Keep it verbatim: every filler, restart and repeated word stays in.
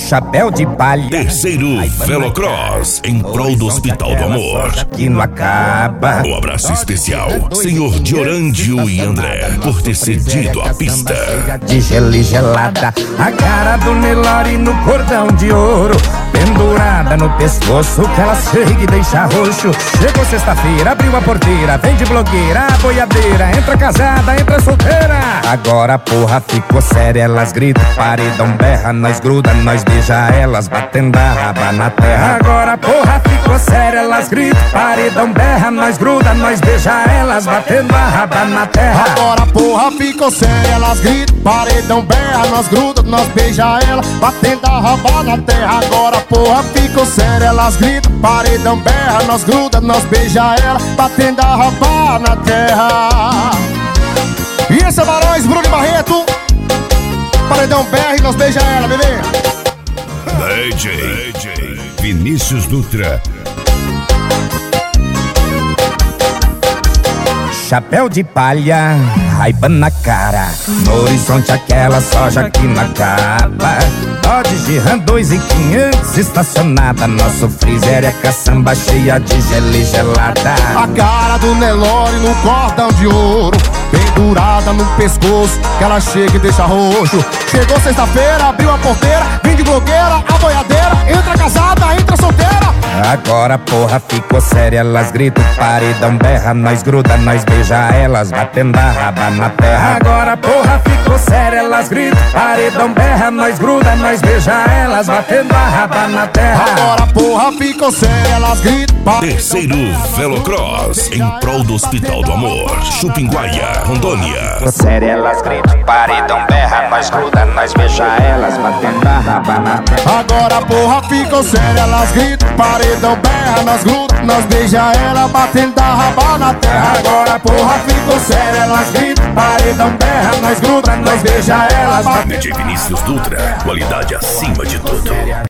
chapéu de palha. Terceiro Velocross, em prol do Hospital do Amor. Que não acaba. Um abraço especial, senhor Diorândio e André, por ter cedido a pista. De gelo e gelada, a cara do Nelore no cordão de ouro, pendurada no pescoço, que ela chega e deixa roxo. Chegou sexta-feira, abriu a porteira, vem de blogueira, a boiadeira, entra casada, entra solteira. Agora a porra ficou séria, elas gritam, paredão berra, nós gruda, nós beija elas, batendo a raba na terra. Agora a porra ficou séria, elas gritam, paredão berra, nós gruda, nós beija elas, batendo a raba na terra. Agora a porra ficou séria, elas gritam, paredão berra, nós gruda, nós beija ela, batendo a raba na terra. Agora a porra ficou séria, elas gritam, paredão berra, nós gruda, nós beija ela, batendo a raba na terra. E esse é Barões, Bruno e Barreto, paredão berra e nós beija ela, bebê. D J, D J Vinícius Dutra. Chapéu de palha, Ray-Ban na cara, no horizonte aquela soja que não acaba. Dodge Ram dois mil e quinhentos estacionada, nosso freezer é caçamba cheia de gelo e gelada. A cara do Nelore no cordão de ouro, pendurada no pescoço, que ela chega e deixa roxo. Chegou sexta-feira, abriu a porteira, vem de blogueira, a boiadeira, entra casada, entra solteira. Agora a porra ficou séria, elas gritam, paredão berra, nós gruda, nós beija elas, batendo a raba na terra. Agora a porra ficou séria, elas gritam, paredão berra, nós gruda, nós beija elas, batendo a raba na terra. Agora a porra ficou séria, elas gritam. Terceiro Velocross, em prol do Hospital do Amor, Chupinguaia, Rondônia. Ficou séria, elas gritam, paredão berra, nós gruda, nós beija elas, batendo a raba na terra. Agora a porra ficou séria, elas gritam, paredão berra, nós gruda, nós beija ela, batendo a raba na terra. Agora a porra ficou séria, elas gritam, paredão berra, nós gruda, nós beija elas. D J Vinícius Dutra, qualidade acima de tudo.